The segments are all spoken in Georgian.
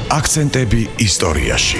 აქცენტები ისტორიაში.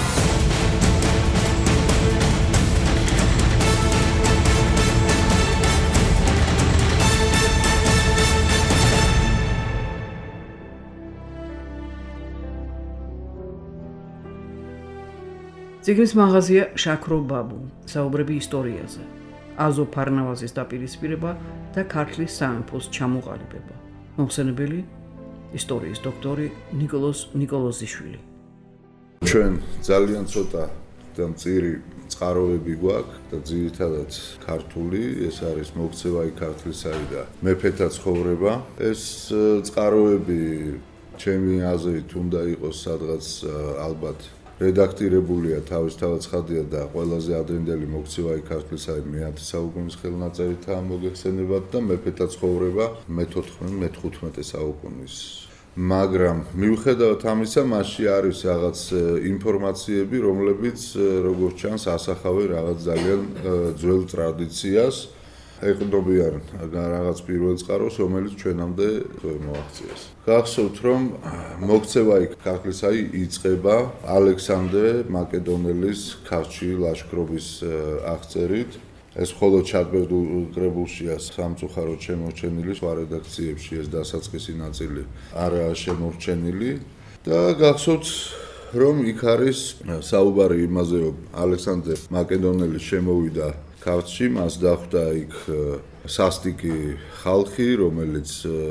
ციგნის მაღაზია შაქრო ბაბუ, საუბრები ისტორიაზე, აზო ფარნავაზის დაპირისპირება და ქართლის სამეფოს ჩამოყალიბება. მოხსენებელი ისტორიის დოქტორი ნიკოლოზ ნიკოლოზიშვილი. ჩვენ ძალიან ცოტა და მწირი წყაროები გვაქვს და ძირითადად ქართული, ეს არის მოქცევაი ქართლისაი და მეფეთა ცხოვრება. ეს წყაროები ჩემი აზრით უნდა იყოს სადღაც ალბათ რედაქტირებულია თავისთავად ცხადია და ყველაზე ადრინდელი მოქცევაი ქართლისაი მე-10 საუკუნის ხელნაწერითაა მოგეხსენებათ და მეფეთა ცხოვრება მე-14-მე-15 საუკუნის. მაგრამ მიუხედავად ამისა, მასში არის რაღაც ინფორმაციები, რომლებიც როგორც ჩანს ასახავენ რაღაც ძალიან ძველ ტრადიციას, ეყრდნობიან რაღაც პირველ წყაროს, რომელიც ჩვენამდე ვერ მოაღწიეს. გახსოვთ, რომ მოქცევაი ქართლისაი იწყება ალექსანდრე მაკედონელის ქართლში ლაშქრობის აღწერით. ეს მხოლოდ ჩატბერდულ კრებულშია სამწუხაროდ შემორჩენილი, სხვა რედაქციებში ეს დასაწყისი ნაწილი არაა შემორჩენილი და გახსოვთ, რომ იქ არის საუბარი იმაზე, რომ ალექსანდრე მაკედონელი შემოვიდა ქართლში, მას დახვდა იქ სასტიკი ხალხი, რომელიც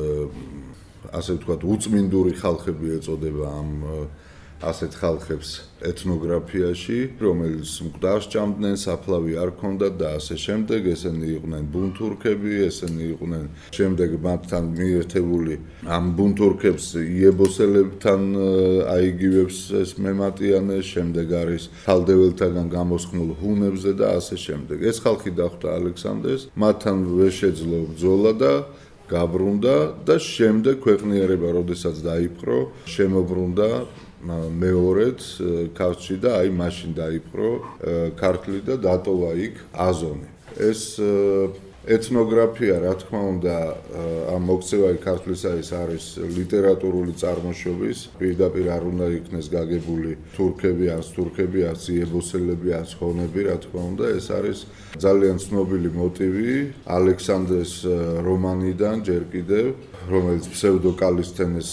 ასე ვთქვათ, უწმინდური ხალხები ეწოდება ამ ასეთ ხალხებს ეთნოგრაფიაში, რომელიც მკვდარს ჭამდნენ, საფლავი არ ჰქონდათ და ასე შემდეგ, ესენი იყვნენ ბუნთურქები, ესენი იყვნენ შემდეგ მათთან მიერთებული ამ ბუნთურქებს იებოსელებთან აიგივებს ეს მემატიანე, შემდეგ არის ხალდეველთაგან გამოსხმულ ჰუნებზე და ასე შემდეგ. ეს ხალხი დახვდა ალექსანდრეს, მათთან ვერ შეძლო ბრძოლა და გაბრუნდა და შემდეგ ქვეყნიერება, როდესაც დაიპყრო, შემოbrunდა მეორედ ქართლში და აი მაშინ დაიპყრო ქართლი და დატოვა იქ აზონი. ეს ეთნოგრაფია, რა თქმა უნდა, ამ მოქცევაი ქართლისა ეს არის ლიტერატურული წარმოშობის, პირდაპირ არ უნდა იქნეს გაგებული თურქები, არც თურქები, არც იებოსელები, არც ხონები, რა თქმა უნდა, ეს არის ძალიან ცნობილი მოტივი ალექსანდრეს რომანიდან ჯერ კიდევ, რომელიც ფსევდოკალისთენეს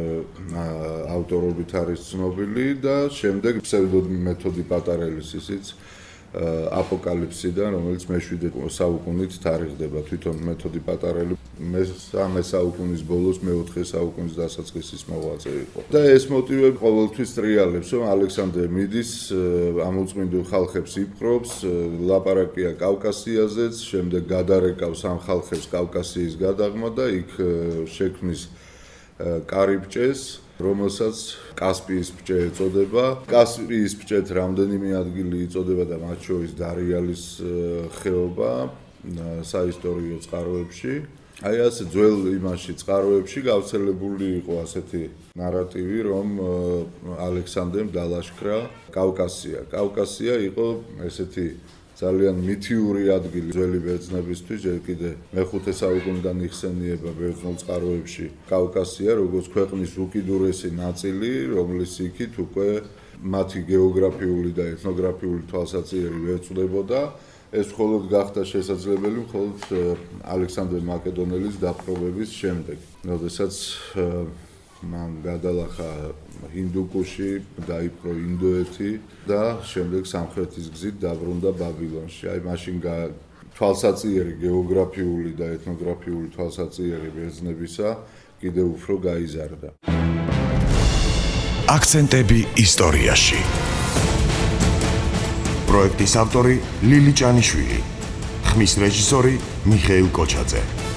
ავტორობით არის ცნობილი და შემდეგ ფსევდომეთოდი პატარელის ისიც აპოკალიფსიდან, რომელიც მე-7 საუკუნით თარიღდება. თვითონ მეთოდი პატარელი მე-3 საუკუნის ბოლოს, მე-4 საუკუნის დასაწყისის მოღვაწე იყო. და ეს მოტივები ყოველთვის ტრიალებს, რომ ალექსანდრე მიდის, ამ უწმინდურ ხალხებს იპყრობს, ლაპარაკია კავკასიაზეც, შემდეგ გადარეკავს ამ ხალხებს კავკასიის გადაღმა და იქ შექმნის კარიბჭეს, რომელსაც კასპიის ბჭე ეწოდება. კასპიის ბჭეთ რამდენიმე ადგილი იწოდება და მათ შორის დარიალის ხეობა საისტორიო წყაროებში. აი ასე ძველ იმაში წყაროებში გავრცელებული იყო ასეთი ნარატივი, რომ ალექსანდრემ დალაშქრა კავკასია. კავკასია იყო ესეთი ძალიან მითიური ადგილი ძველი ბერძნებისთვის, ჯერ კიდე მე-5 საუკუნიდან იხსენიება ბერძნულ წყაროებში კავკასია, როგორც ქვეყნის უკიდურესი ნაწილი, რომლის იქით უკვე მათი გეოგრაფიული და ეთნოგრაფიული თვალსაჩინო ვერ წვდებოდა. ეს მხოლოდ გახდა შესაძლებელი მხოლოდ ალექსანდრე მაკედონელის დაპყრობების შემდეგ, როდესაც მან გადალახა ჰინდუკუში, დაიპყრო ინდოეთი და შემდეგ სამხრეთის გზით დაბრუნდა ბაბილონში. აი მაშინ თვალსაჩინო გეოგრაფიული და ეთნოგრაფიული თვალსაჩინო ბერძნებისა კიდევ უფრო გაიზარდა. აქცენტები ისტორიაში. პროექტის ავტორი ლილი ჭანიშვილი, ხმის რეჟისორი მიხეილ კოჩაძე.